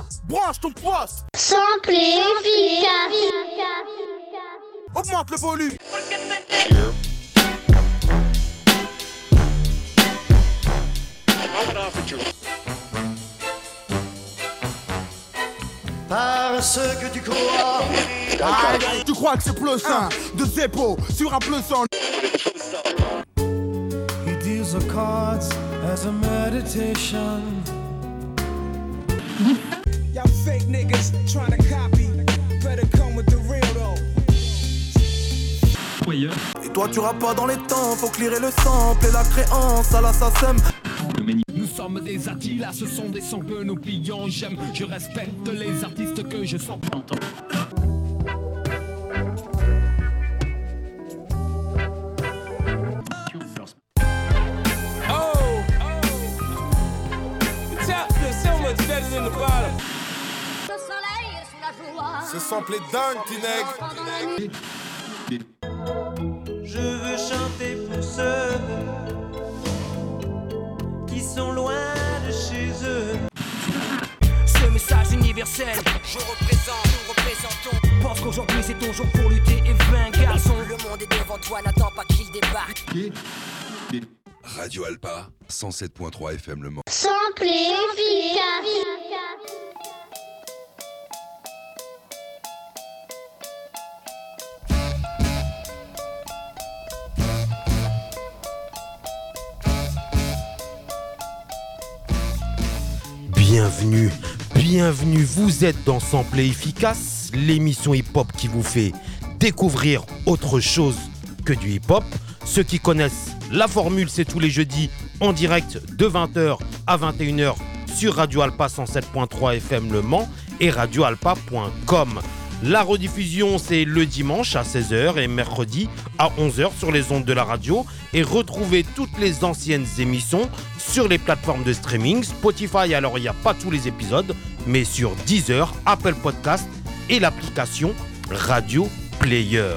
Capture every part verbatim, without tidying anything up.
Atlanta, branche ton poste. Sample efficace. Augmente le volume. Parce que tu crois. Ah, tu crois que c'est plus un de Zeppo sur un plus un. He deals the cards as a meditation. Y'all fake niggas trying to copy. Better come with the real though. Et toi tu rappes pas dans les temps, faut clearer le sample et la créance à l'assassin. Nous sommes des Attila, ce sont des sons que nous plions. J'aime, je respecte les artistes que je sens. Oh, oh. The top feels so much better than the bottom. Le soleil sous la joie. Ce sample est dingue, Tineg. Je veux chanter pour ceux qui sont loin de chez eux. Ce message universel, Je représente, nous représentons. pense qu'aujourd'hui c'est ton jour pour lutter et vaincre, garçon. Le monde est devant toi, n'attends pas qu'il débarque. Radio Alpa, cent sept point trois F M Le Mans. Sample efficace. Bienvenue, bienvenue, vous êtes dans Sample Efficace, l'émission hip-hop qui vous fait découvrir autre chose que du hip-hop. Ceux qui connaissent la formule, c'est tous les jeudis en direct de vingt heures à vingt et une heures sur Radio Alpa cent sept point trois F M Le Mans et radio alpa point com. La rediffusion, c'est le dimanche à seize heures et mercredi à onze heures sur les ondes de la radio. Et retrouvez toutes les anciennes émissions sur les plateformes de streaming. Spotify, alors il n'y a pas tous les épisodes, mais sur Deezer, Apple Podcast et l'application Radio Player.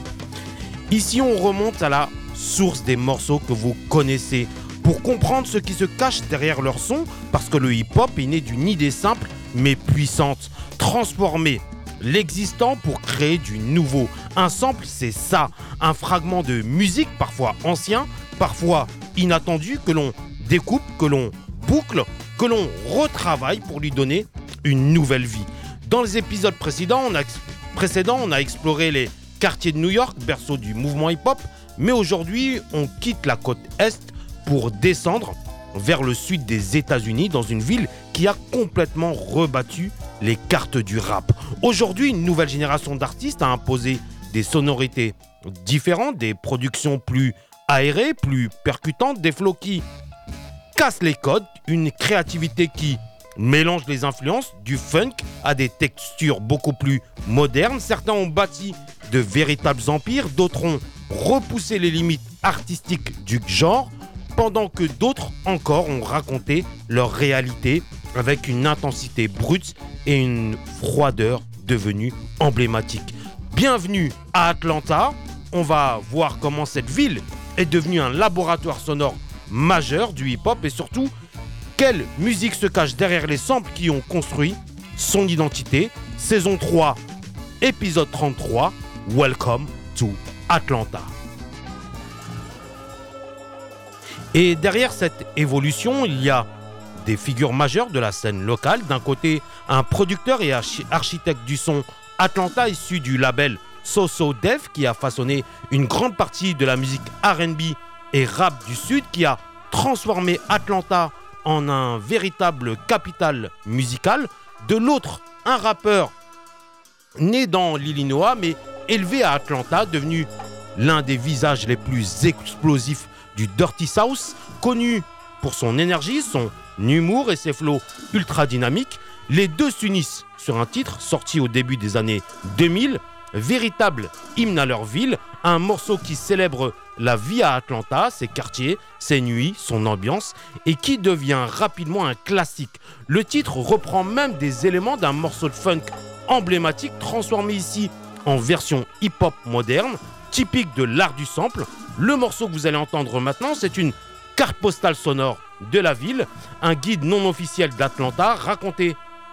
Ici, on remonte à la source des morceaux que vous connaissez pour comprendre ce qui se cache derrière leur son, parce que le hip-hop est né d'une idée simple mais puissante, transformer l'existant pour créer du nouveau. Un sample, c'est ça, un fragment de musique, parfois ancien, parfois inattendu, que l'on découpe, que l'on boucle, que l'on retravaille pour lui donner une nouvelle vie. Dans les épisodes précédents, on a, précédents, on a exploré les quartiers de New York, berceau du mouvement hip-hop, mais aujourd'hui, on quitte la côte Est pour descendre vers le sud des États-Unis, dans une ville qui a complètement rebattu les cartes du rap. Aujourd'hui, une nouvelle génération d'artistes a imposé des sonorités différentes, des productions plus aérées, plus percutantes, des flows qui cassent les codes, une créativité qui mélange les influences du funk à des textures beaucoup plus modernes. Certains ont bâti de véritables empires, d'autres ont repoussé les limites artistiques du genre, pendant que d'autres encore ont raconté leur réalité avec une intensité brute et une froideur devenue emblématique. Bienvenue à Atlanta, on va voir comment cette ville est devenue un laboratoire sonore majeur du hip-hop et surtout, quelle musique se cache derrière les samples qui ont construit son identité. Saison trois, épisode trente-trois, Welcome to Atlanta. Et derrière cette évolution, il y a des figures majeures de la scène locale. D'un côté, un producteur et archi- architecte du son Atlanta issu du label So So Def qui a façonné une grande partie de la musique R and B et rap du Sud, qui a transformé Atlanta en un véritable capital musical. De l'autre, un rappeur né dans l'Illinois mais élevé à Atlanta, devenu l'un des visages les plus explosifs du Dirty South, connu pour son énergie, son humour et ses flows ultra dynamiques. Les deux s'unissent sur un titre sorti au début des années deux mille, véritable hymne à leur ville, un morceau qui célèbre la vie à Atlanta, ses quartiers, ses nuits, son ambiance, et qui devient rapidement un classique. Le titre reprend même des éléments d'un morceau de funk emblématique, transformé ici en version hip-hop moderne, typique de l'art du sample. Le morceau que vous allez entendre maintenant, c'est une carte postale sonore de la ville, un guide non officiel d'Atlanta raconté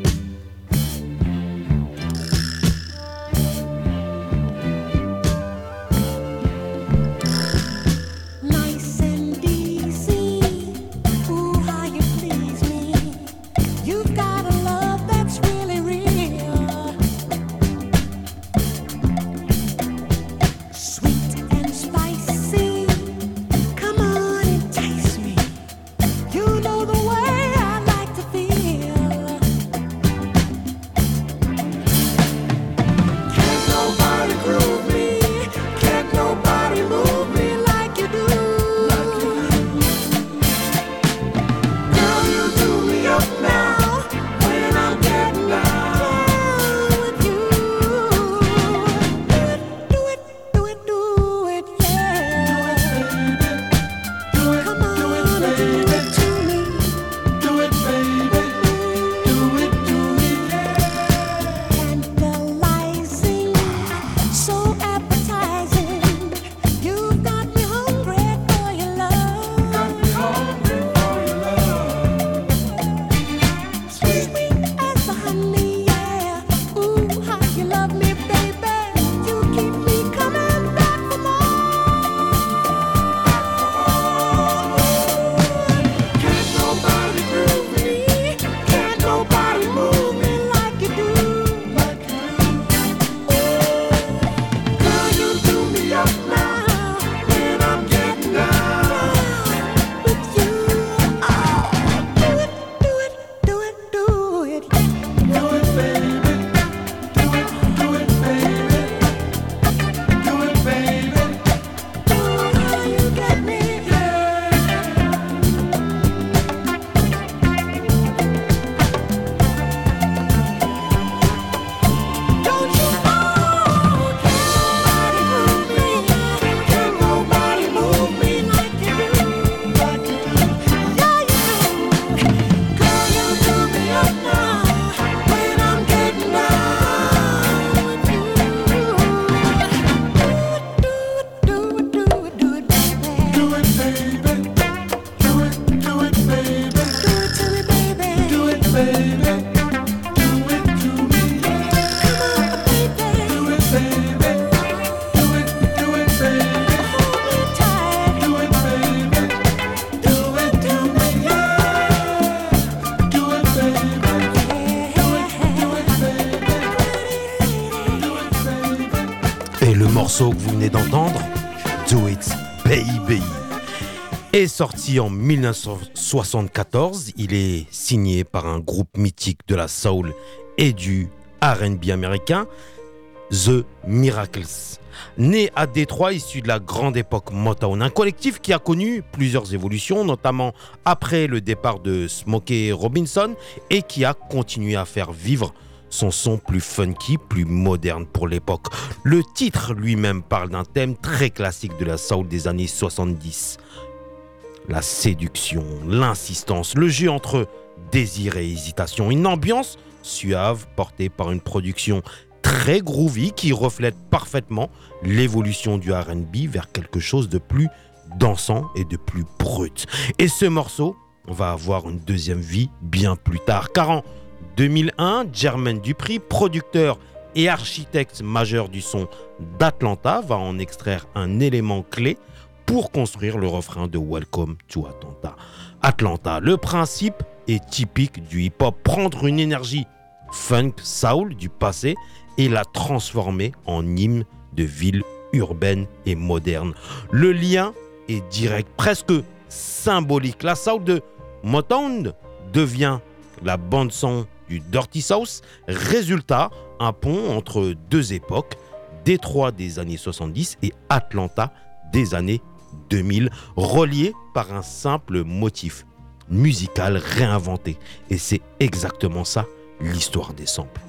morceau que vous venez d'entendre, Do It Baby, est sorti en dix-neuf cent soixante-quatorze. Il est signé par un groupe mythique de la soul et du R and B américain, The Miracles. Né à Détroit, issu de la grande époque Motown, un collectif qui a connu plusieurs évolutions, notamment après le départ de Smokey Robinson, et qui a continué à faire vivre son son plus funky, plus moderne pour l'époque. Le titre lui-même parle d'un thème très classique de la soul des années soixante-dix. La séduction, l'insistance, le jeu entre désir et hésitation. Une ambiance suave portée par une production très groovy qui reflète parfaitement l'évolution du R and B vers quelque chose de plus dansant et de plus brut. Et ce morceau va avoir une deuxième vie bien plus tard, car en deux mille un, Jermaine Dupri, producteur et architecte majeur du son d'Atlanta, va en extraire un élément clé pour construire le refrain de Welcome to Atlanta. Atlanta, le principe est typique du hip-hop, prendre une énergie funk, soul du passé et la transformer en hymne de ville urbaine et moderne. Le lien est direct, presque symbolique. La soul de Motown devient la bande-son du Dirty South. Résultat, un pont entre deux époques, Détroit des années soixante-dix et Atlanta des années deux mille, reliés par un simple motif musical réinventé. Et c'est exactement ça, l'histoire des samples.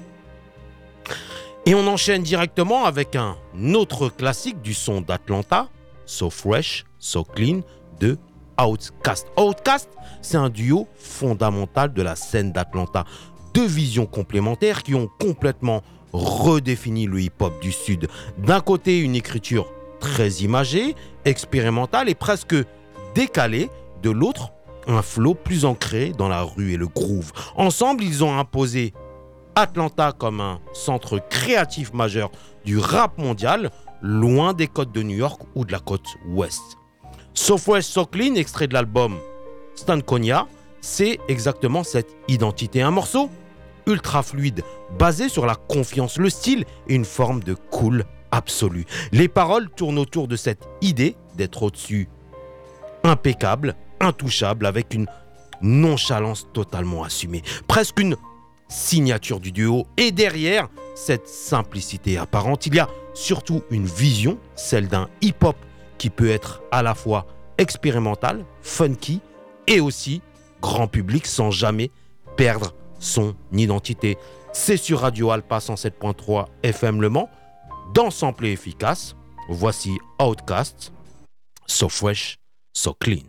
Et on enchaîne directement avec un autre classique du son d'Atlanta, So Fresh, So Clean, de Outkast. Outkast, c'est un duo fondamental de la scène d'Atlanta. Deux visions complémentaires qui ont complètement redéfini le hip-hop du Sud. D'un côté, une écriture très imagée, expérimentale et presque décalée. De l'autre, un flow plus ancré dans la rue et le groove. Ensemble, ils ont imposé Atlanta comme un centre créatif majeur du rap mondial, loin des côtes de New York ou de la côte ouest. So Fresh, So Clean, extrait de l'album Stankonia, c'est exactement cette identité. Un morceau ultra fluide, basé sur la confiance, le style et une forme de cool absolu. Les paroles tournent autour de cette idée d'être au-dessus, impeccable, intouchable, avec une nonchalance totalement assumée. Presque une signature du duo. Et derrière cette simplicité apparente, il y a surtout une vision, celle d'un hip-hop qui peut être à la fois expérimental, funky et aussi grand public sans jamais perdre son identité. C'est sur Radio Alpa cent sept point trois F M Le Mans, dans Samplé Efficace. Voici Outkast, So Fresh, So Clean.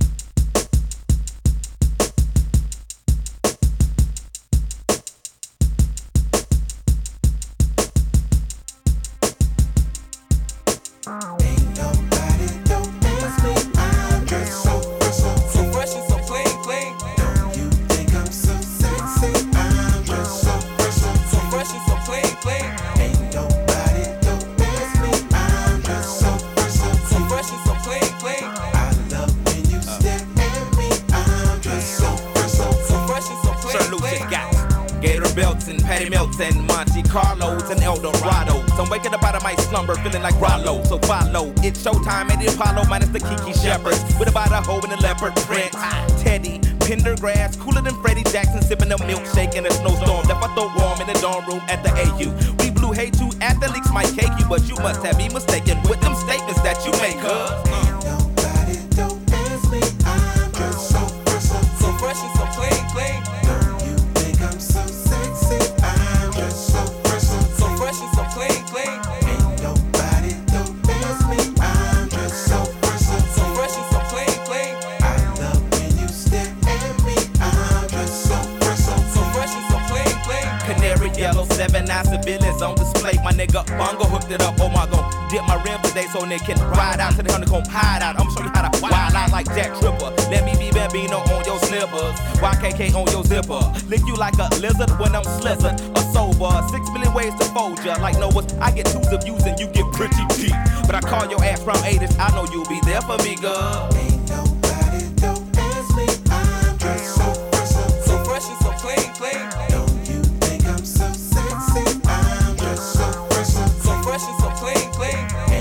Patty Melts and Monte Carlos and El Dorado. So I'm waking up out of my slumber feeling like Rollo. So follow, it's showtime at the Apollo minus the Kiki Shepherds. With about a hoe in a leopard print. Teddy, Pendergrass, cooler than Freddie Jackson, sipping a milkshake in a snowstorm. Left I throw warm in the dorm room at the A U. We blew hay to athletes might cake you, but you must have me mistaken with them statements that you make, cuz. Nobody don't ask me, I'm just so fresh, so fresh and so clean, clean. You think I'm so sexy, I'm just so fresh, so fresh and so clean, clean. Ain't nobody don't ask me, I'm just so fresh, so fresh and so clean, clean. I love when you stare at me, I'm just so fresh, so fresh and so clean, clean. Canary yellow, seven nine civilians on display. My nigga Bongo hooked it up. Oh my god, dip my rim today so they can ride out to the honeycomb hide out. I'm show you how to wild out like Jack Tripper. Let me be Bambino on your slippers, Y K K on your zipper. Lick you like a lizard when I'm slizzard or sober. Six million ways to fold ya. Like Noah's, I get twos of views and you get pretty deep. But I call your ass from eighties, I know you'll be there for me, girl. Ain't nobody don't ask me, I'm just so fresh, so fresh and so clean, clean. Don't you think I'm so sexy? I'm just so fresh, so fresh and so clean, clean.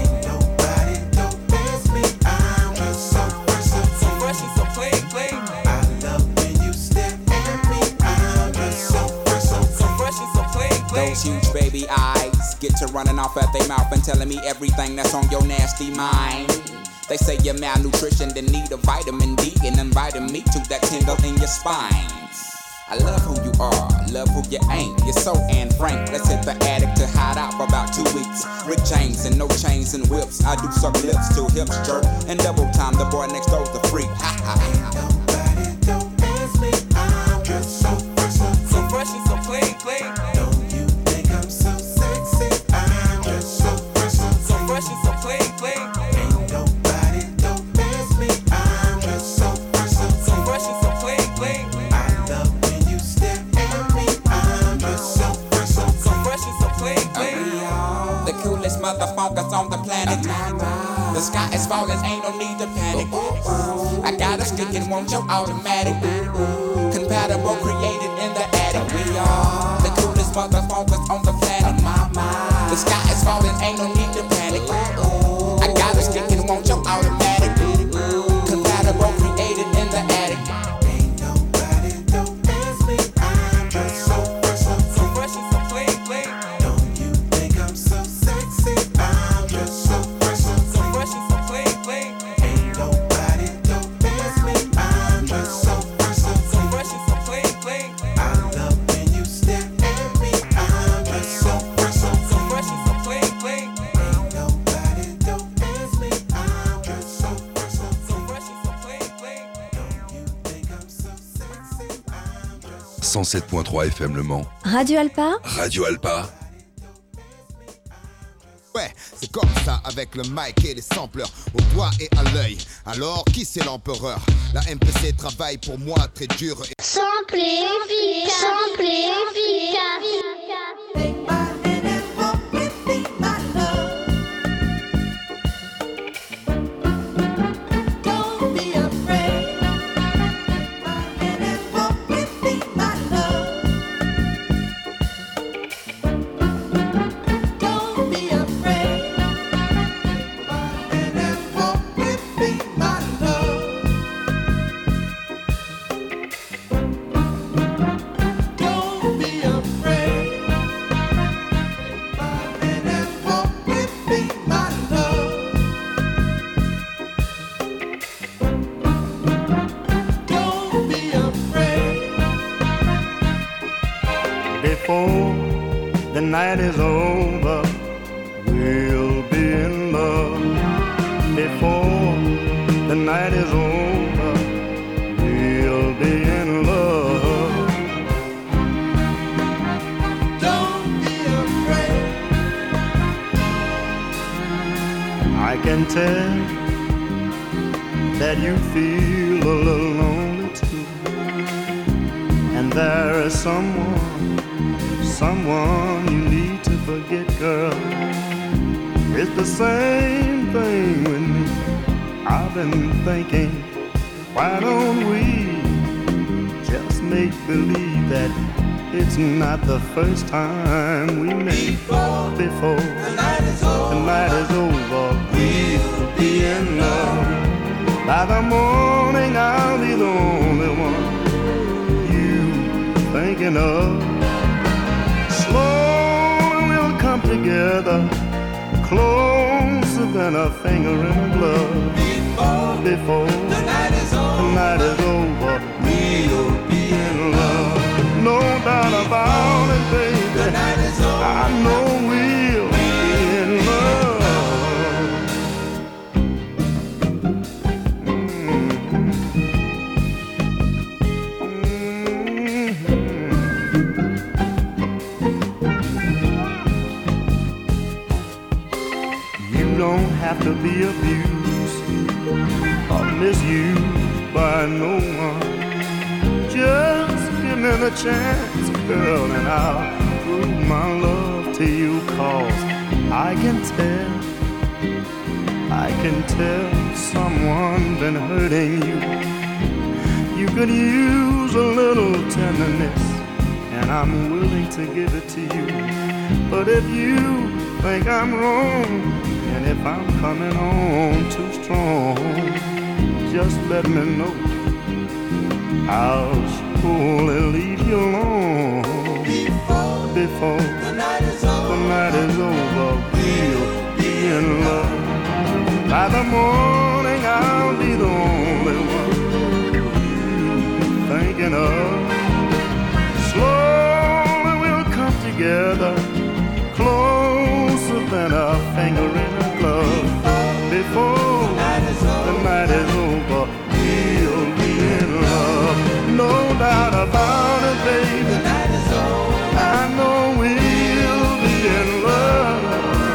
get to running off at their mouth and telling me everything that's on your nasty mind. They say you're malnutrition, then need a vitamin D, and inviting me to that tingle in your spine. I love who you are, love who you ain't. You're so Anne Frank. Let's hit the attic to hide out for about two weeks. Rick James and no chains and whips. I do suck lips till hips jerk. And double time, the boy next door's the freak. Ha ha. Nobody don't ask me. I'm just so fresh, so, so fresh and so clean, clean. Don't you think I'm so sexy? I'm just so fresh, so, so fresh and so clean, clean. Ain't nobody don't ask me. I'm just so fresh, so, so fresh and so clean, clean. The coolest motherfuckers on the planet. The sky is falling, ain't no need to panic. I got a stick and want your automatic. Compatible, created in the attic. We are the coolest motherfuckers on the planet. The sky is falling, ain't no need to panic. I got a stick and want your automatic. Compatible, created in the attic. Ain't nobody don't ask me. I'm just so fresh, so, so fresh and so clean, clean. Don't you think I'm so sexy? I'm just so fresh, so, so fresh and so clean, clean. Ain't nobody don't ask me. I'm just so fresh, so, so fresh and so clean, clean. I love when you stare at me. I'm just so fresh, so, so fresh and so clean, clean. Ain't nobody don't ask me. I'm just so fresh, so, so fresh and so clean, clean. Don't you think I'm so sexy? I'm just cent sept point trois F M Le Mans. Radio Alpa. Radio Alpa. Ouais, c'est comme ça avec le mic et les sampleurs au doigt et à l'œil. Alors qui c'est l'empereur? La M P C travaille pour moi très dur et... Samplé efficace. Samplé efficace. Before the night is over, we'll be in love. Before the night is over, we'll be in love. Don't be afraid. I can tell that you feel a little lonely too, and there is someone Someone you need to forget, girl. It's the same thing with me. I've been thinking, why don't we just make believe that it's not the first time we met? Before, Before the night is over, the night is over, we'll be in love. By the morning I'll be the only one you thinking of. Slowly we'll come together, closer than a finger in a glove. Before, Before the night is over, the night is over, we'll be in love. No doubt about it, baby. The night is over, I know we'll be in love. Have to be abused or misused by no one. Just give me the chance, girl, and I'll prove my love to you. Cause I can tell, I can tell someone been hurting you. You could use a little tenderness, and I'm willing to give it to you. But if you think I'm wrong, and if I'm coming on too strong, just let me know. I'll surely leave you alone. Before, Before the night is over, the night is over. in love. By the morning I'll be the only one you're thinking of. Slowly we'll come together, closer than a finger in a glove. Before the night is over, the night is over, we'll be in love. No doubt about it, baby. The night is over, I know we'll be in love.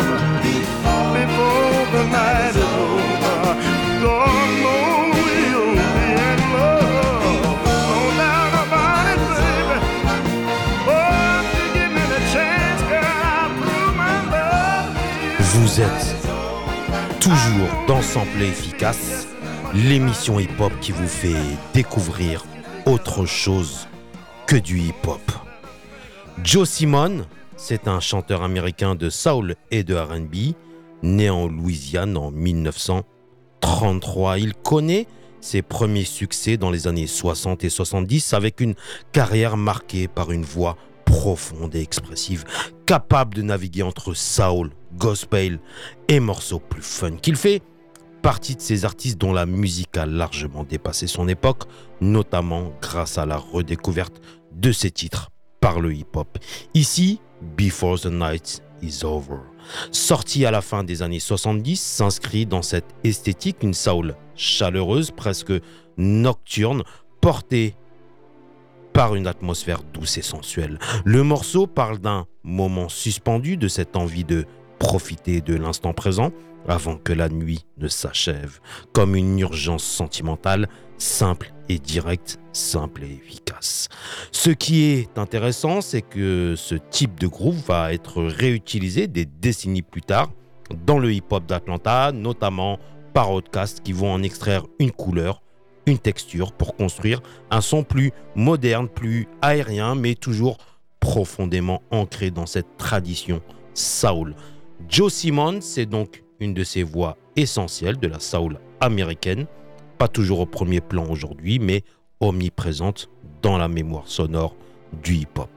Before the night is over, God knows we'll be in love. No doubt about it, baby. Oh, if you give me the chance, girl, I'll prove my love. Vous êtes toujours dans Samplé Efficace, l'émission hip-hop qui vous fait découvrir autre chose que du hip-hop. Joe Simon, c'est un chanteur américain de soul et de R and B, né en Louisiane en dix-neuf cent trente-trois. Il connaît ses premiers succès dans les années soixante et soixante-dix avec une carrière marquée par une voix profonde et expressive, capable de naviguer entre soul, gospel et morceaux plus fun. Il fait partie de ces artistes dont la musique a largement dépassé son époque, notamment grâce à la redécouverte de ses titres par le hip-hop. Ici, Before the Night is Over, sorti à la fin des années soixante-dix, s'inscrit dans cette esthétique, une soul chaleureuse, presque nocturne, portée par une atmosphère douce et sensuelle. Le morceau parle d'un moment suspendu, de cette envie de profiter de l'instant présent avant que la nuit ne s'achève, comme une urgence sentimentale, simple et directe, simple et efficace. Ce qui est intéressant, c'est que ce type de groove va être réutilisé des décennies plus tard dans le hip-hop d'Atlanta, notamment par Outkast, qui vont en extraire une couleur, une texture pour construire un son plus moderne, plus aérien, mais toujours profondément ancré dans cette tradition soul. Joe Simon, c'est donc une de ces voix essentielles de la soul américaine, pas toujours au premier plan aujourd'hui, mais omniprésente dans la mémoire sonore du hip-hop.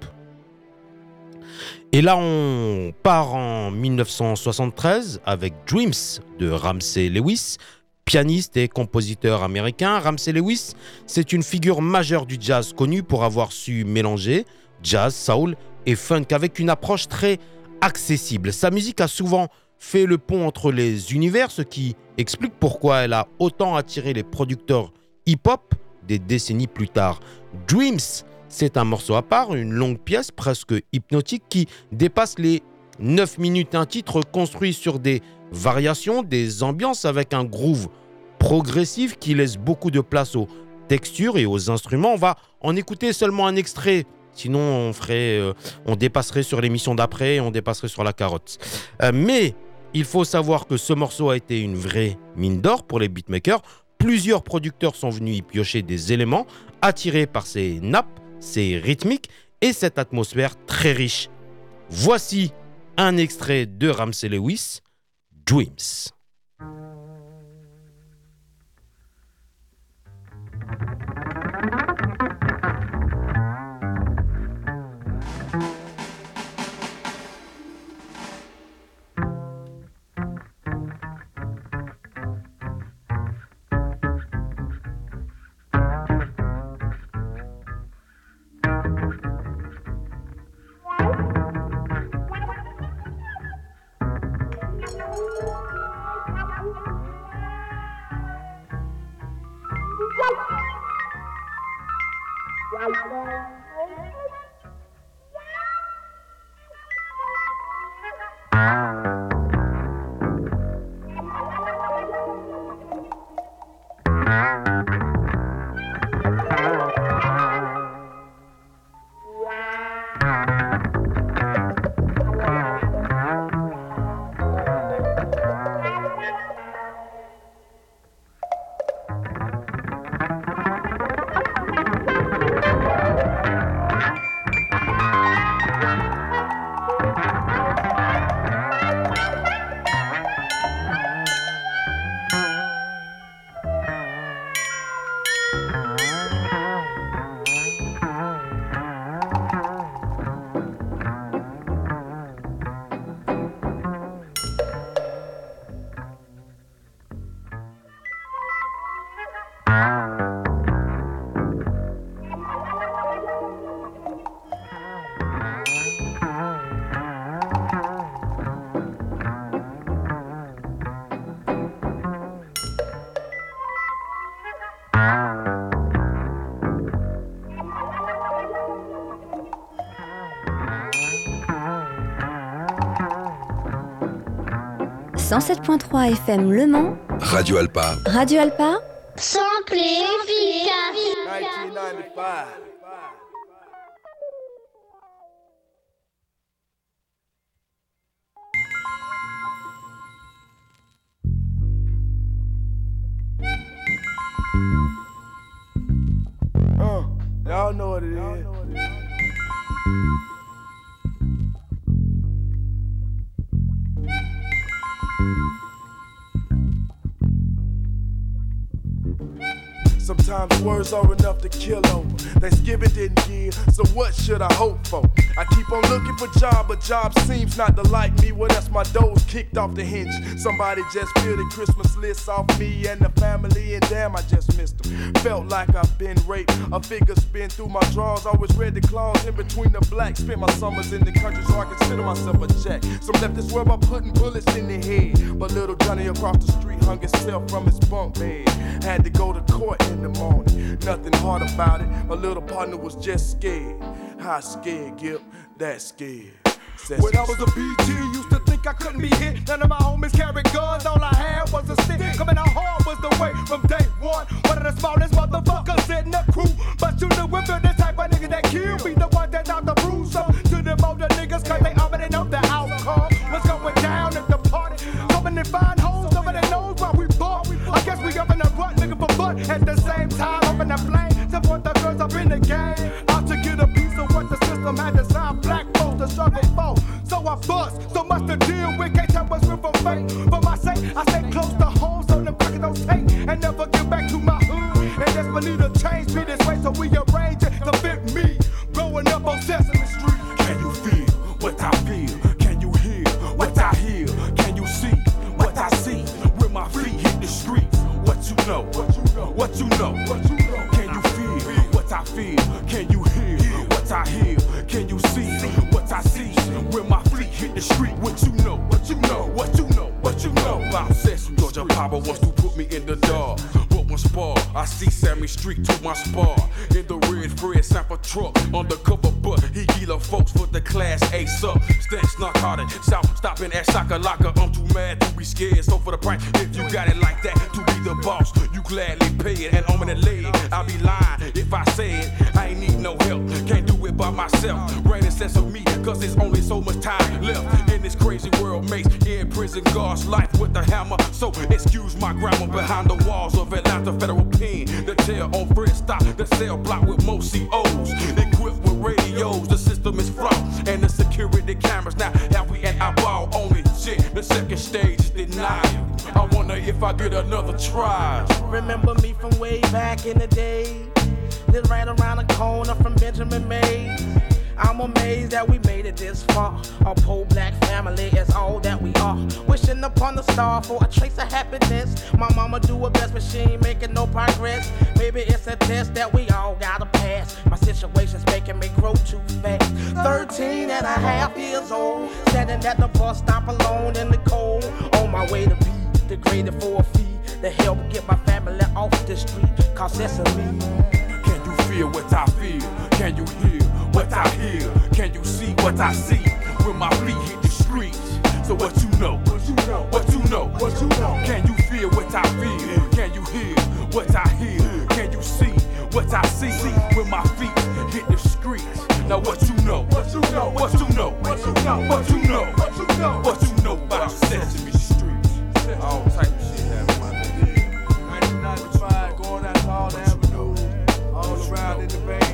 Et là, on part en dix-neuf cent soixante-treize avec Dreams de Ramsey Lewis, pianiste et compositeur américain. Ramsey Lewis, c'est une figure majeure du jazz, connue pour avoir su mélanger jazz, soul et funk avec une approche très accessible. Sa musique a souvent fait le pont entre les univers, ce qui explique pourquoi elle a autant attiré les producteurs hip-hop des décennies plus tard. Dreams, c'est un morceau à part, une longue pièce presque hypnotique qui dépasse les neuf minutes, un titre construit sur des variations, des ambiances avec un groove progressif qui laisse beaucoup de place aux textures et aux instruments. On va en écouter seulement un extrait, sinon on ferait, euh, on dépasserait sur l'émission d'après, on dépasserait sur la carotte. Euh, mais il faut savoir que ce morceau a été une vraie mine d'or pour les beatmakers. Plusieurs producteurs sont venus y piocher des éléments attirés par ces nappes, ces rythmiques et cette atmosphère très riche. Voici un extrait de Ramsey Lewis, Dreams. cent sept point trois F M Le Mans. Radio Alpa. Radio Alpa. Simple et efficace. nineteen ninety-five. Uh, y'all know what it is. Sometimes words are enough to kill over. Thanksgiving didn't give, so what should I hope for? I keep on looking for job, but job seems not to like me. Well, that's my doors kicked off the hinge. Somebody just peeled the Christmas list off me and the family, and damn, I just missed them. Felt like I've been raped. A figure spin through my drawers. Always read the claws in between the blacks. Spent my summers in the country, so I consider myself a jack. Some left this world by putting bullets in their head. But little Johnny across the street hung himself from his bunk bed. Had to go to court in the morning. Nothing hard about it. My little partner was just scared. How scared, Gip? That scared. Says when I was a B G, used to think I couldn't be hit. None of my homies carried guns. All I had was a stick. Coming out hard was the way from day one. One of the smallest motherfuckers in the crew. But you knew we're the type of nigga that kill me. The one that out the bruise up to them older niggas. Cause they already know the outcome. What's going down at the party? Coming and find hoes. Nobody knows why we bought. I guess we up in the rut looking for butt. At the same time, up in the flame. Support the girls up in the game. Out to get a piece of what the system had to sign. Black folks to struggle for. So I bust, so much to deal with. Can't tell what's real from fake. For my sake, I stay close to home, so the pockets don't take. And never get back to my hood. And desperately to change me this way, so we arrange it to fit me. Growing up on Sesame Street. Can you feel what I feel? Can you hear what I hear? Can you see what I see? When my feet hit the streets, what you know? What you know? What you know? What you know? Can you feel what I feel? Can you hear what I hear? Can you see what I see? When my feet hit the street, what you know? What you know? What you know? What you know? About Sesame Georgia Papa wants to put me in the dark. But one spar, I see Sammy Street to my spar. In the red Fred Sample truck, undercover, but he gila folks for the class A sub. Stench narcotic, south stopping at Shaka Laka. I'm too mad to be scared, so for the price, if you got it like that, to be the boss, you gladly pay it. And on the leg, I'll be lying if I said I ain't need no help. Can't do it by myself. Brain sense of me, cause there's only so much time left in this crazy world. Makes in prison guards life with a hammer. So excuse my grammar behind the walls of Atlanta Federal Pen. The tail on Fred stop, the cell block with most C Os. Equipped with radios, the system is flawed. And the security cameras now have we at our ball only. Shit, the second stage is denial. I wonder if I get another try. Remember me from way back in the day? Live right around the corner from Benjamin Mays. I'm amazed that we made it this far. Our poor black family is all that we are. Wishing upon the star for a trace of happiness. My mama do her best, but she ain't making no progress. Maybe it's a test that we all gotta pass. My situation's making me grow too fast. Thirteen and a half years old, standing at the bus stop alone in the cold. On my way to be degraded for a fee to help get my family off the street. Cause that's a me. Can you feel what I feel? Can you hear what I hear? Can you see what I see? When my feet hit the streets. So what you know? What you know? What you know? What you know? Can you feel what I feel? Can you hear what I hear? Can you see what I see? When my feet hit the streets. Now what you know? What you know? What you know? What you know? What you know? What you know? What you know about Sesame Street? All type of shit happening, my nigga. nineteen ninety-five, going out to all the avenues. All around in the veins.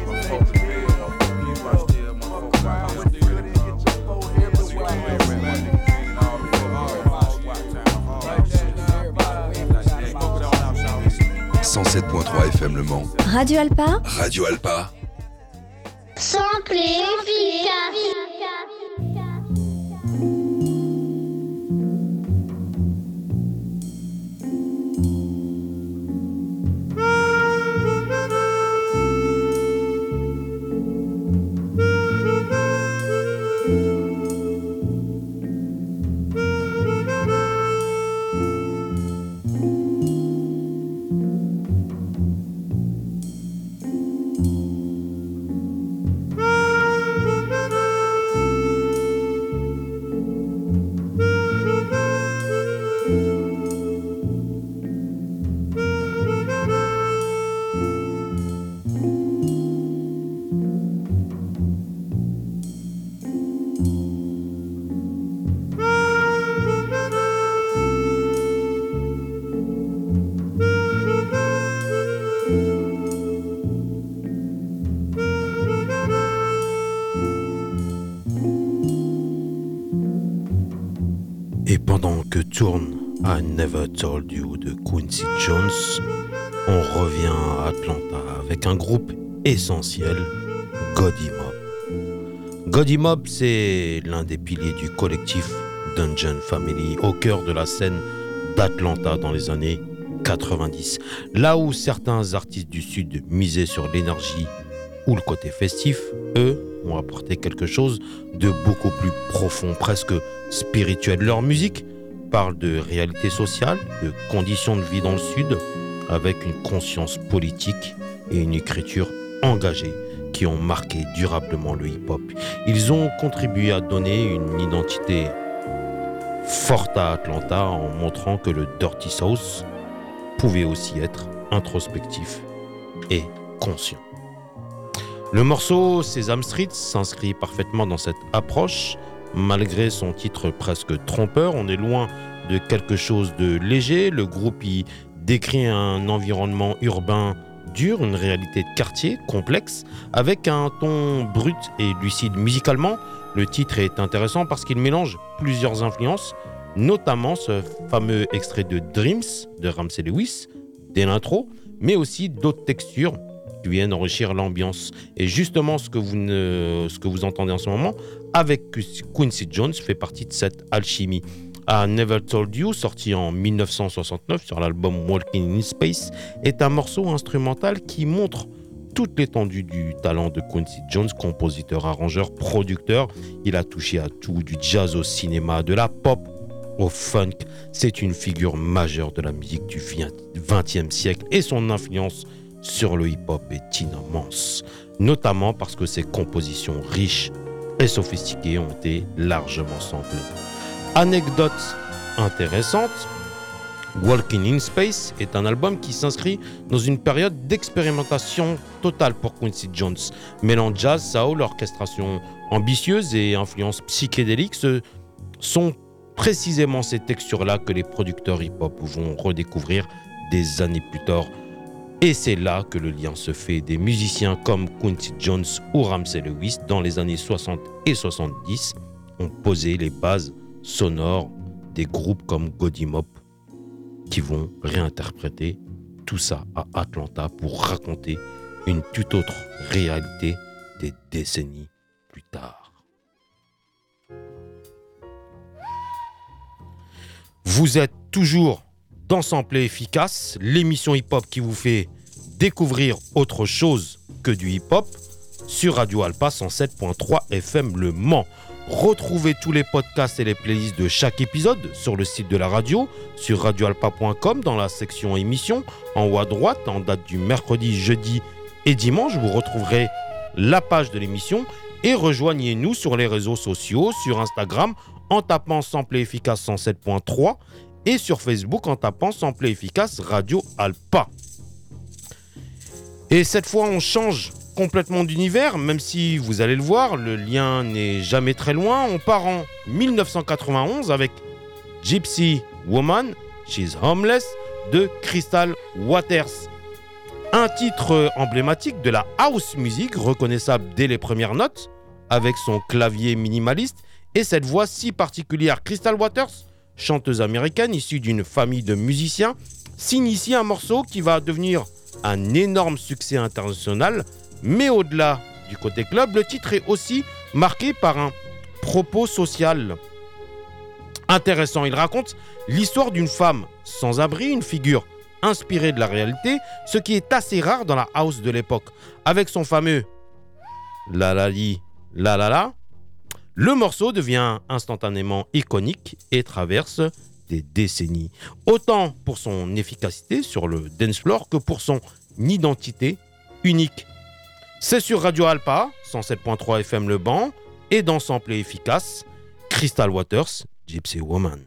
cent sept point trois F M Le Mans. Radio Alpa. Radio Alpa. Simple et efficace. Ah! retourne à Never Told You de Quincy Jones. On revient à Atlanta avec un groupe essentiel, Gotti Mob. Gotti Mob, c'est l'un des piliers du collectif Dungeon Family au cœur de la scène d'Atlanta dans les années quatre-vingt-dix. Là où certains artistes du Sud misaient sur l'énergie ou le côté festif, eux ont apporté quelque chose de beaucoup plus profond, presque spirituel. Leur musique parle de réalité sociale, de conditions de vie dans le Sud, avec une conscience politique et une écriture engagée qui ont marqué durablement le hip-hop. Ils ont contribué à donner une identité forte à Atlanta en montrant que le Dirty South pouvait aussi être introspectif et conscient. Le morceau Sesame Street s'inscrit parfaitement dans cette approche. Malgré son titre presque trompeur, on est loin de quelque chose de léger. Le groupe y décrit un environnement urbain dur, une réalité de quartier complexe, avec un ton brut et lucide. Musicalement, le titre est intéressant parce qu'il mélange plusieurs influences, notamment ce fameux extrait de Dreams de Ramsey Lewis dès l'intro, mais aussi d'autres textures qui viennent enrichir l'ambiance. Et justement, ce que vous, ne, ce que vous entendez en ce moment avec Quincy Jones fait partie de cette alchimie. I Never Told You, sorti en dix-neuf cent soixante-neuf sur l'album Walking in Space, est un morceau instrumental qui montre toute l'étendue du talent de Quincy Jones, compositeur, arrangeur, producteur. Il a touché à tout, du jazz au cinéma, de la pop au funk. C'est une figure majeure de la musique du vingtième siècle et son influence sur le hip-hop est immense, notamment parce que ses compositions riches et sophistiquées ont été largement samplées. Anecdote intéressante, Walking in Space est un album qui s'inscrit dans une période d'expérimentation totale pour Quincy Jones. Mêlant jazz, soul, orchestration ambitieuse et influence psychédélique, ce sont précisément ces textures-là que les producteurs hip-hop vont redécouvrir des années plus tard. Et c'est là que le lien se fait. Des musiciens comme Quincy Jones ou Ramsey Lewis, dans les années soixante et soixante-dix, ont posé les bases sonores des groupes comme Gotti Mob, qui vont réinterpréter tout ça à Atlanta pour raconter une toute autre réalité des décennies plus tard. Vous êtes toujours dans Samplé Efficace, l'émission hip-hop qui vous fait découvrir autre chose que du hip-hop sur Radio Alpa cent sept point trois F M Le Mans. Retrouvez tous les podcasts et les playlists de chaque épisode sur le site de la radio, sur radio alpa point com dans la section émissions. En haut à droite, en date du mercredi, jeudi et dimanche, vous retrouverez la page de l'émission et rejoignez-nous sur les réseaux sociaux, sur Instagram en tapant Samplé Efficace cent sept point trois et sur Facebook en tapant Samplé Efficace Radio Alpa. Et cette fois, on change complètement d'univers, même si vous allez le voir, le lien n'est jamais très loin. On part en dix-neuf cent quatre-vingt-onze avec Gypsy Woman, She's Homeless de Crystal Waters. Un titre emblématique de la house music, reconnaissable dès les premières notes, avec son clavier minimaliste et cette voix si particulière. Crystal Waters, chanteuse américaine issue d'une famille de musiciens, signe ici un morceau qui va devenir un énorme succès international. Mais au-delà du côté club, le titre est aussi marqué par un propos social intéressant. Il raconte l'histoire d'une femme sans abri, une figure inspirée de la réalité, ce qui est assez rare dans la house de l'époque. Avec son fameux la la li, la la la, le morceau devient instantanément iconique et traverse des décennies. Autant pour son efficacité sur le dance floor que pour son identité unique. C'est sur Radio Alpa, cent sept point trois F M Le Mans, et dans Samplé Efficace, Crystal Waters, Gypsy Woman.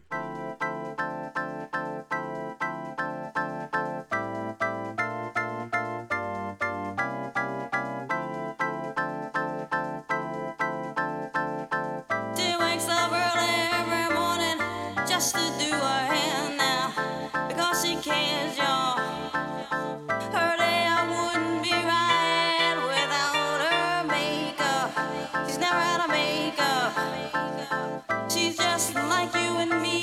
She's just like you and me.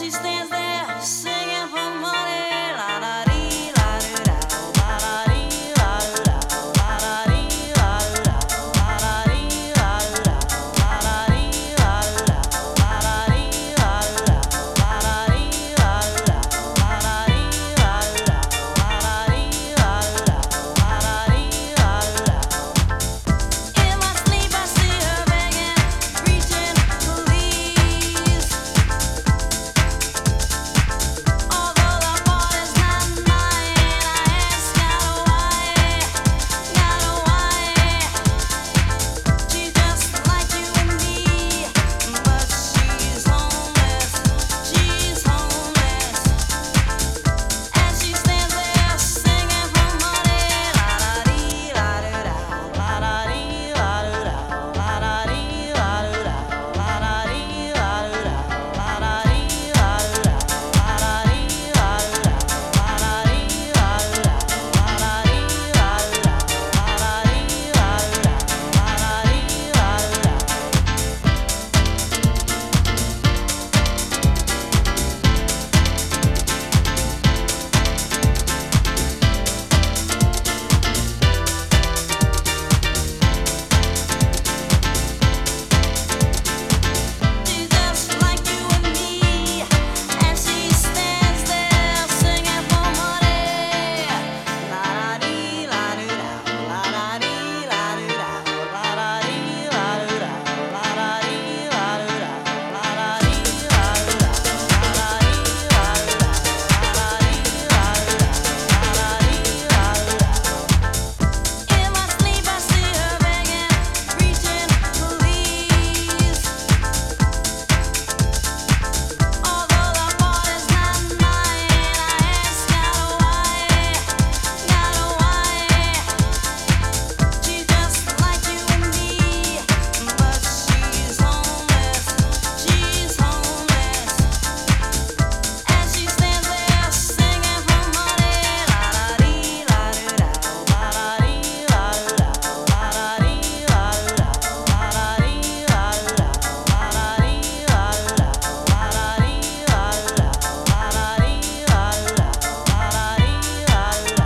she stands there singing for money. La da dee, la do da, la da dee, la do da, la da dee, la do da, la da dee, la do da, la da dee, la do da, la da dee, la do da, la da dee, la do da, la da dee, la do da, la da dee, la do da, la da dee, la do da. In my sleep I see her begging, reaching, please. Although the fault is not mine, I ask God why, God why. She's just like you and me, but she's homeless, she's homeless. And she stands there singing for money. La da dee, la do da, la da dee, la do da, la da dee, la do da, la da dee, la do da, la da dee, la do da, la da dee, la do da, la da dee, la do da, la da dee, la do da, la da dee, la do da, la da dee, la do da. She's just like you and me, and she stands there singing for money. La da dee, la do da, la da dee, la do da, la da dee, la do da, la da dee, la do da, la da dee, la do da, la da dee, la do da, la da dee, la do da, la da dee, la do da. In my sleep I see her begging, reaching, please. Although the fault is not mine, I ask God why, God why. She's just like you and me, but she's homeless, she's homeless. And she stands there singing for money. La da dee, la do da, la da dee, la do da, la da dee, la do da, la da dee, la do da, la da dee, la do da, la da dee, la do da, la da dee, la do da, la da dee, la do da,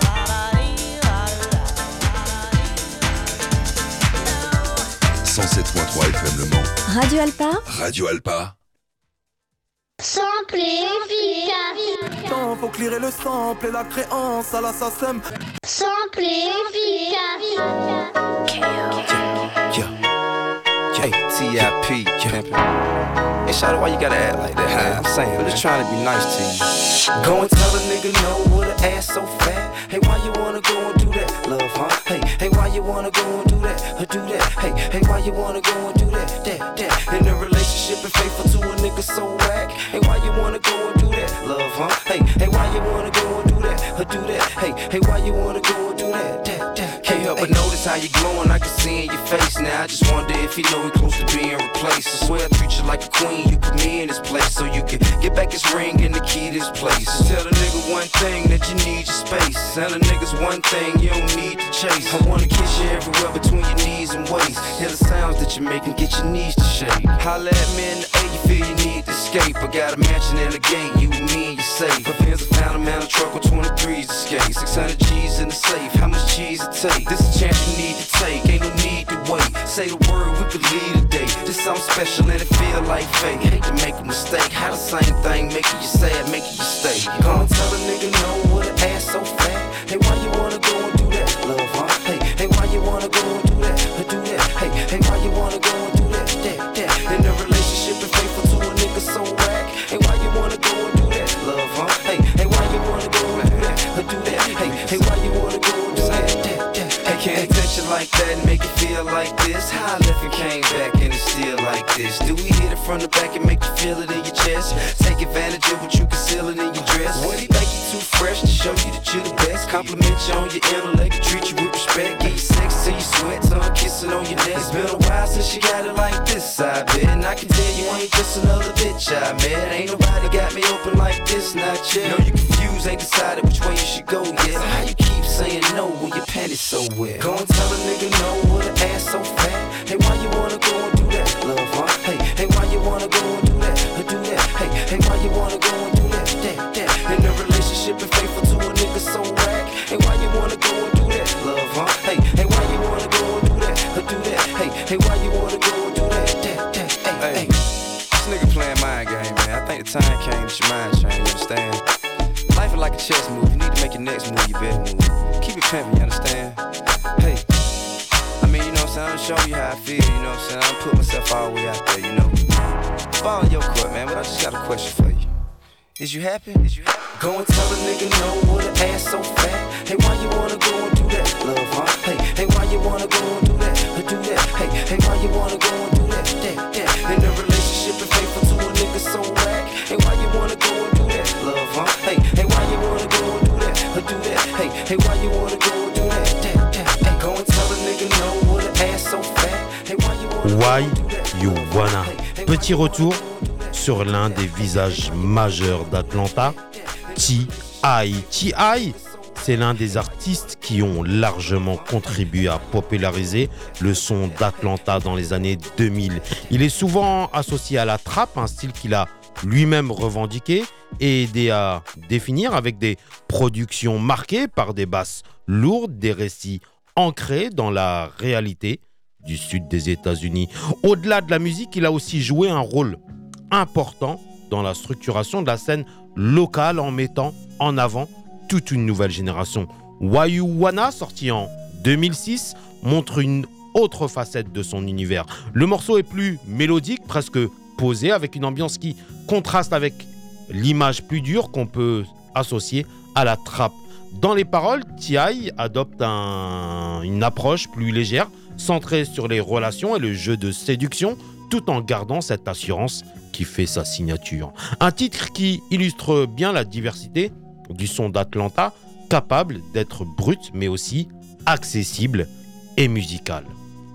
cent sept point trois F M Le Mans. Radio Alpa, Radio Alpa. Sample efficace. Temps, faut clearer le sample et la créance à la S A C E M. Sample efficace. Yeah. Hey, T I P, pimpin'. Hey, Shawty, why you gotta act like that, man? I'm saying, I'm just trying to be nice to you. Go and tell a nigga no with an ass so fat. Hey, why you wanna go and do that, love, huh? Hey, hey, why you wanna go and do that, or do that? Hey, hey, why you wanna go and do that, that, that? In a relationship and faithful to a nigga so whack. Hey, why you wanna go and do that, love, huh? Hey, hey, why you wanna go and do that, or do that? Hey, hey, why you wanna go and do that, that, that? Can't help but notice how you glowing, I can see in your face now. I just wonder if you know we close to being replaced. I swear I treat you like a queen, you put me in this place so you can get back his ring and the key to this place. Just tell the nigga one thing, that you need your space. Tell the niggas one thing, you don't need to chase. I wanna kiss you everywhere between your knees and waist. Hear the sounds that you make and get your knees to shake. Holla at me in the A, you feel you need to escape. I got a mansion in the gate, you and me and you safe. My fans have found a man a truck with twenty-threes to skate. six hundred G's in the safe, how much cheese it take? This is a chance you need to take, ain't no need to wait. Say the word, we could lead a day. This something special and it feel like fate. Hate to make a mistake, how the same thing making you sad, making you stay. Go and tell a nigga no with an ass so fat. Hey, why you wanna go and do that, love, huh? Hey, hey, why you wanna go and do that, or do that? Hey, hey, why you wanna go and do that, that, that? In a relationship and faithful to a nigga so whack. Hey, why you wanna go and do that, love, huh? Hey, hey, why you wanna go and do that, or do that? Hey, hey, why you wanna go and do that, that, that? Hey, can't touch you like that and make it feel like this. How I left and came back and it's still like this. Do we hit it from the back and make you feel it in your chest? Take advantage of what you concealing in your dress. What he think you too fresh to show you that you're the best? Compliment you on your intellect, treat you with respect. Get you sex till you sweat, tongue kissing on your neck. It's been a while since you got it like this, I bet. And I can tell you ain't just another bitch I met. Ain't nobody got me open like this, not yet. No, you confused, ain't decided which way you should go yet. So how you keep saying no when your panties so wet? Go and tell a nigga no with an ass so fat. Hey, why you wanna go and do that, love, huh? Hey, hey, why you wanna go and do that, or do that? Hey, hey, why you wanna makes your mind change, you understand? Life is like a chess move, you need to make your next move your best move. Keep it pimpin', you understand? Hey, I mean, you know what I'm saying? I'm showing you how I feel, you know what I'm saying? I don't put myself all the way out there, you know? Ball in your court, man, but I just got a question for you. Is you happy? Is you happy? Go and tell a nigga no with an ass so fat. Hey, why you wanna go and do that, love, huh? Hey, hey, why you wanna go and do that, or do that? Hey, hey, why you wanna go and do that, that, that? In a relationship and faithful to a nigga so whack. Hey, why you wanna go and do that, love, huh? Hey, hey, why you wanna go and do that, or do that? Hey, hey, why you wanna go and do that, that, that? Hey, go and tell a nigga no with an ass so fat. Hey, why you wanna Why You Wanna. Petit retour sur l'un des visages majeurs d'Atlanta, T I T I, c'est l'un des artistes qui ont largement contribué à populariser le son d'Atlanta dans les années deux mille. Il est souvent associé à la trap, un style qu'il a lui-même revendiqué et aidé à définir avec des productions marquées par des basses lourdes, des récits ancrés dans la réalité du sud des États-Unis. Au-delà de la musique, il a aussi joué un rôle important dans la structuration de la scène locale en mettant en avant toute une nouvelle génération. Why You Wanna, sorti en deux mille six, montre une autre facette de son univers. Le morceau est plus mélodique, presque posé, avec une ambiance qui contraste avec l'image plus dure qu'on peut associer à la trap. Dans les paroles, T I adopte un, une approche plus légère, centrée sur les relations et le jeu de séduction, tout en gardant cette assurance qui fait sa signature. Un titre qui illustre bien la diversité du son d'Atlanta, capable d'être brut mais aussi accessible et musical.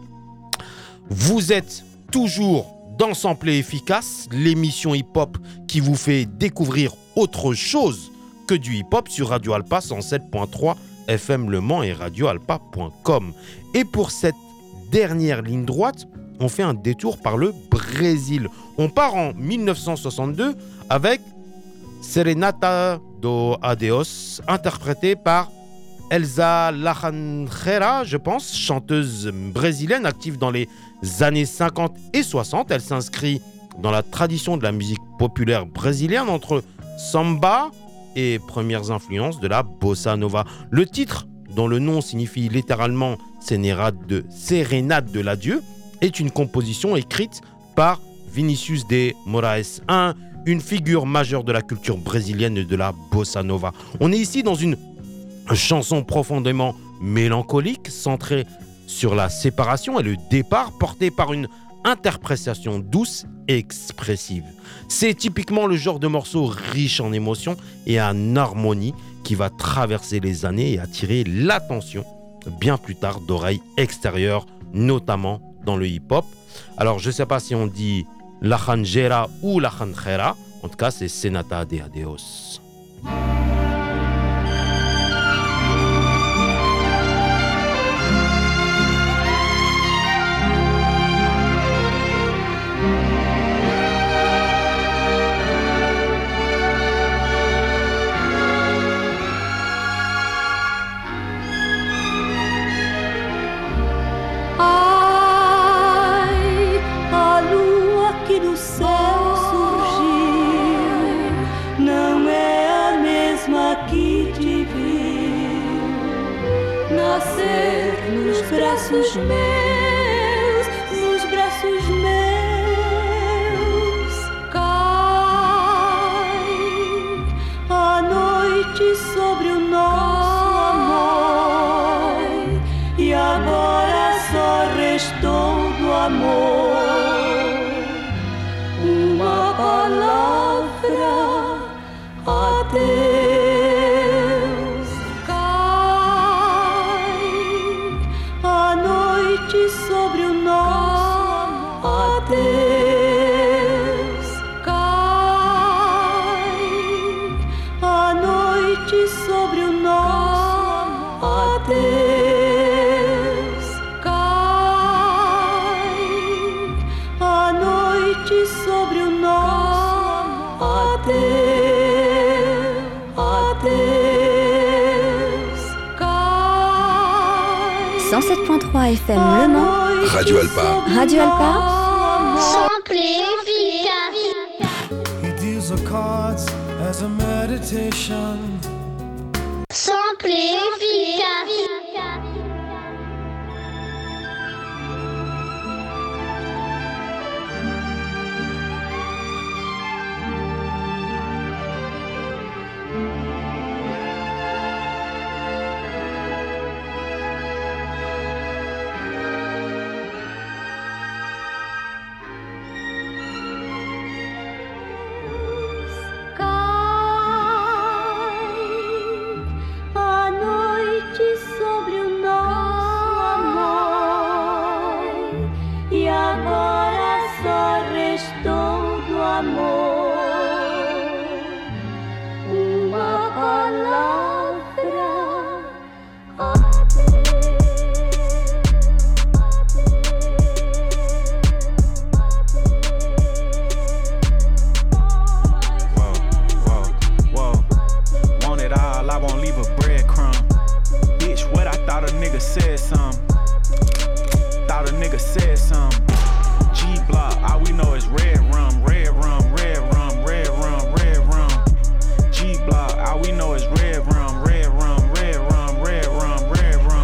Vous êtes toujours dans Samplé Efficace, l'émission hip-hop qui vous fait découvrir autre chose que du hip-hop sur Radio Alpa cent sept virgule trois F M Le Mans et radio alpa point com. Et pour cette dernière ligne droite, on fait un détour par le Brésil. On part en dix-neuf cent soixante-deux avec Serenata do Adeus, interprétée par Elza Laranjeira, je pense, chanteuse brésilienne active dans les années cinquante et soixante. Elle s'inscrit dans la tradition de la musique populaire brésilienne entre samba et premières influences de la bossa nova. Le titre, dont le nom signifie littéralement Sérénade de, Sérénade de l'adieu, est une composition écrite par Vinicius de Moraes, un, une figure majeure de la culture brésilienne et de la bossa nova. On est ici dans une chanson profondément mélancolique, centrée sur la séparation et le départ, portée par une interprétation douce et expressive. C'est typiquement le genre de morceau riche en émotions et en harmonie qui va traverser les années et attirer l'attention bien plus tard d'oreilles extérieures, notamment dans le hip-hop. Alors, je ne sais pas si on dit Laranjeira ou Laranjeira. En tout cas, c'est Serenata de Adeus. Braços meus, nos braços meus, cai a noite sobre o nosso amor, e agora só restou do amor uma palavra, adeus. Sobre o nosso adeus, cai a noite sobre o nosso adeus, cai a noite sobre o nosso adeus, adeus, cai. cent sept virgule trois F M Le Mans. Radio Alpa. Radio Alpa. Samplé efficace. He deals tables or cards as a meditation. Simple et efficace. A noite sobre o nosso amor, e agora só restou do amor uma palavra. Want it all, I won't leave a breadcrumb. Bitch, what I thought a nigga said something. Thought a nigga said something. G block, all we know is red rum, red rum, red rum, red rum, red rum. G block, all we know is red rum, red rum, red rum, red rum, red rum.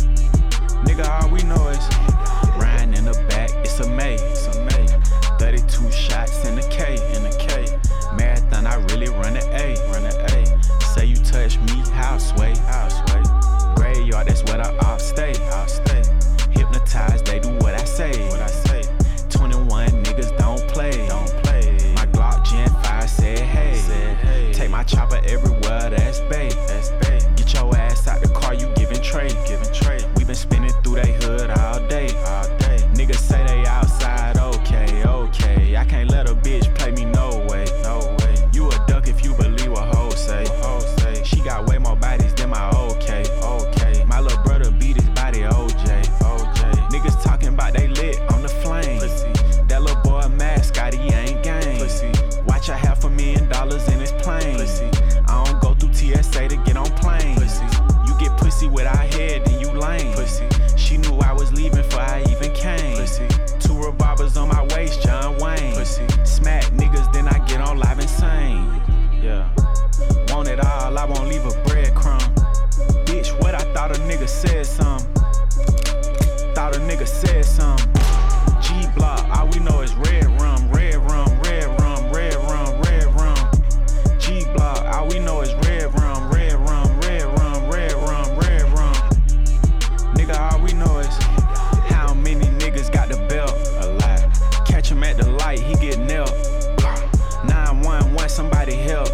Nigga, all we know is riding in the back, it's a May, it's a May. thirty-two shots in the K, in the K. Marathon, I really run an A, run an A. Say you touch me, how sway, how sway. Graveyard, that's where the ops stay, ops stay. Hypnotized, they do what I say, what I say. twenty-one niggas don't play, don't play. My Glock Gen five said hey, said hey. Take my chopper everywhere, that's bae, that's bae. Get your ass out the car, you giving trade, giving trade. We been spinning through they hood all day, all day. Niggas say they outside, okay, okay. I can't let a bitch play me no way, no way. You a duck if you believe what hoes say, hoes say. She got way more bodies than my okay, okay. My little brother beat his body, O J, O J. Niggas talking about they lit on the flame. Pussy. That little boy mascot, he ain't game. Pussy. Watch I half a million dollars in his plane. Pussy. I don't go through T S A to get on planes. Pussy. You get pussy without head, then you lame. Pussy. She knew I was leaving before I even came. Pussy. Two revolvers on my waist, John Wayne. Pussy. Smack niggas, then I get on live insane. Yeah. Want it all, I won't leave a breadcrumb. Bitch, what I thought a nigga said something. Thought a nigga said something. G block, all we know is red rum, red rum, red rum, red rum, red rum. G block, all we know is red rum, red rum, red rum, red rum, red rum. Nigga, all we know is how many niggas got the belt. A lot. Catch him at the light, he get nailed. nine one one, somebody help.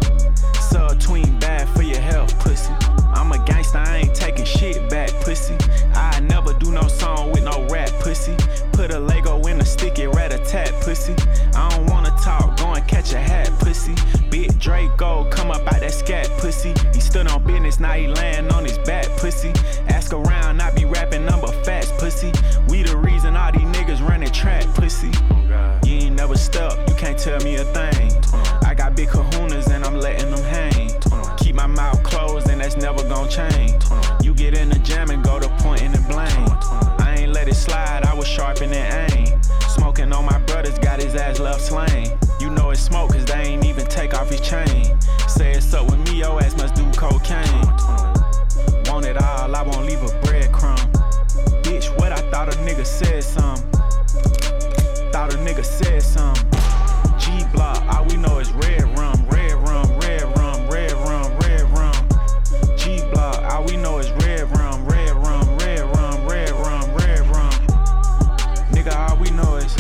Sub tween bad for your health, pussy. I'm a gangster, I ain't taking shit back, pussy. I never do no song with no rap, pussy. Put a Lego in a sticky rat-a-tat, pussy. I don't wanna talk, go and catch a hat, pussy. Big Draco, come up out that scat, pussy. He stood on business, now he laying on his back, pussy. Ask around, I be rapping number facts, pussy. We the reason all these niggas running track, pussy. You ain't never stepped, you can't tell me a thing. I got big kahunas and I'm letting them hang. Keep my mouth closed and that's never gon' change. You get in the jam and go to pointing and blame. I ain't let it slide, I was sharpening aim. Smoking on my brothers, got his ass left slain. You know it's smoke cause they ain't even take off his chain. Say it's up with me, your ass must do cocaine. Want it all, I won't leave a breadcrumb. Bitch, what I thought a nigga said something. Thought a nigga said something. G block, all we know is red rum, red rum, red rum, red rum, red rum. G block, all we know is red rum, red rum, red rum, red rum, red rum. Nigga, all we know is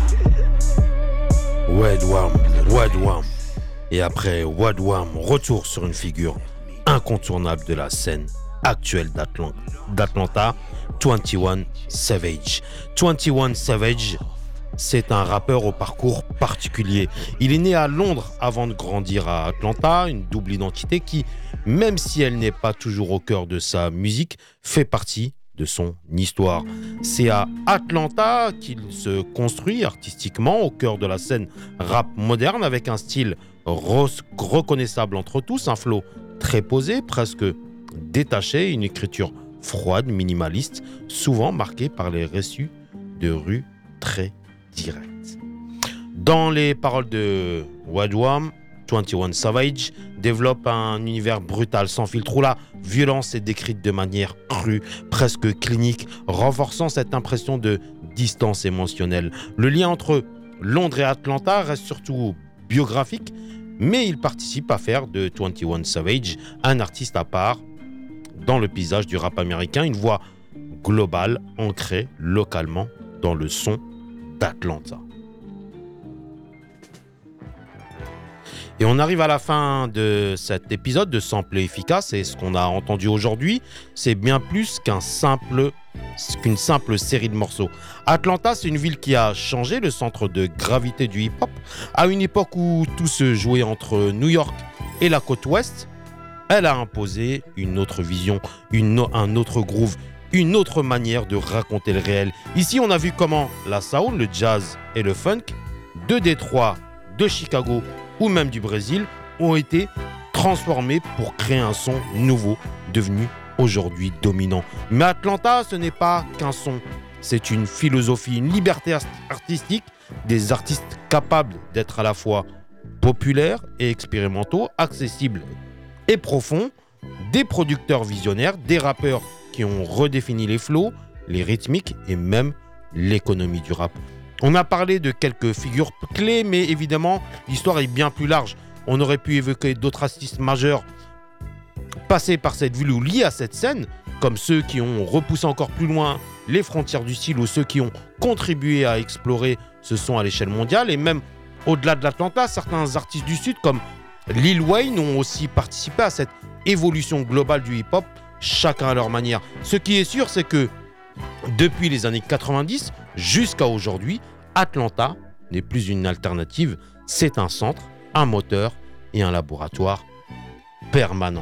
Wadwam, Wadwam. Et après Wadwam, retour sur une figure incontournable de la scène actuelle d'Atlant- d'Atlanta, vingt et un Savage. vingt et un Savage, c'est un rappeur au parcours particulier. Il est né à Londres avant de grandir à Atlanta, une double identité qui, même si elle n'est pas toujours au cœur de sa musique, fait partie de son histoire. C'est à Atlanta qu'il se construit artistiquement au cœur de la scène rap moderne avec un style re- reconnaissable entre tous, un flow très posé, presque détaché, une écriture froide, minimaliste, souvent marquée par les récits de rue très directs. Dans les paroles de Wadwam, vingt et un Savage développe un univers brutal sans filtre où la violence est décrite de manière crue, presque clinique, renforçant cette impression de distance émotionnelle. Le lien entre Londres et Atlanta reste surtout biographique, mais il participe à faire de vingt et un Savage un artiste à part dans le paysage du rap américain, une voix globale ancrée localement dans le son d'Atlanta. Et on arrive à la fin de cet épisode de Sample et Efficace, et ce qu'on a entendu aujourd'hui, c'est bien plus qu'un simple, qu'une simple série de morceaux. Atlanta, c'est une ville qui a changé le centre de gravité du hip-hop. À une époque où tout se jouait entre New York et la côte ouest, elle a imposé une autre vision, une, un autre groove, une autre manière de raconter le réel. Ici, on a vu comment la soul, le jazz et le funk de Détroit, de Chicago ou même du Brésil ont été transformés pour créer un son nouveau, devenu aujourd'hui dominant. Mais Atlanta, ce n'est pas qu'un son, c'est une philosophie, une liberté artistique, des artistes capables d'être à la fois populaires et expérimentaux, accessibles et profonds, des producteurs visionnaires, des rappeurs qui ont redéfini les flows, les rythmiques et même l'économie du rap. On a parlé de quelques figures clés, mais évidemment, l'histoire est bien plus large. On aurait pu évoquer d'autres artistes majeurs passés par cette ville ou liés à cette scène, comme ceux qui ont repoussé encore plus loin les frontières du style ou ceux qui ont contribué à explorer ce son à l'échelle mondiale. Et même au-delà de l'Atlanta, certains artistes du Sud, comme Lil Wayne, ont aussi participé à cette évolution globale du hip-hop, chacun à leur manière. Ce qui est sûr, c'est que depuis les années quatre-vingt-dix jusqu'à aujourd'hui, Atlanta n'est plus une alternative, c'est un centre, un moteur et un laboratoire permanent.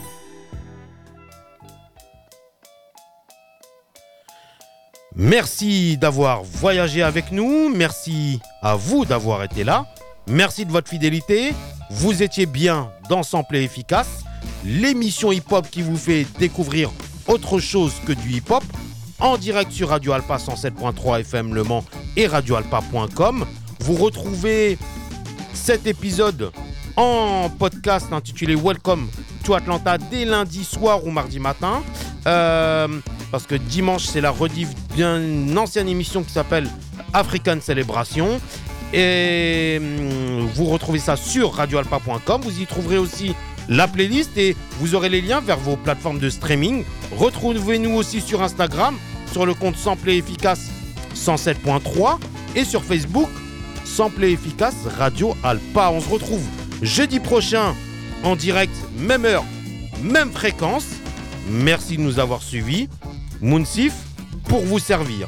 Merci d'avoir voyagé avec nous, merci à vous d'avoir été là, merci de votre fidélité, vous étiez bien dans Sample et Efficace, l'émission hip-hop qui vous fait découvrir autre chose que du hip-hop, en direct sur Radio Alpa cent sept point trois F M Le Mans et radio alpa point com. Vous retrouvez cet épisode en podcast intitulé Welcome to Atlanta dès lundi soir ou mardi matin. Euh, parce que dimanche, c'est la rediff d'une ancienne émission qui s'appelle African Celebration. Et vous retrouvez ça sur radio alpa point com. Vous y trouverez aussi la playlist et vous aurez les liens vers vos plateformes de streaming. Retrouvez-nous aussi sur Instagram, sur le compte Sample et Efficace cent sept point trois et sur Facebook, Sample et Efficace Radio Alpa. On se retrouve jeudi prochain en direct, même heure, même fréquence. Merci de nous avoir suivis. Mounsif pour vous servir.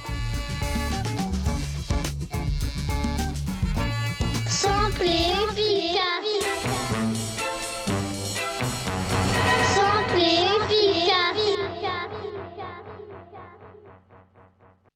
Sample et Efficace. Sample et Efficace.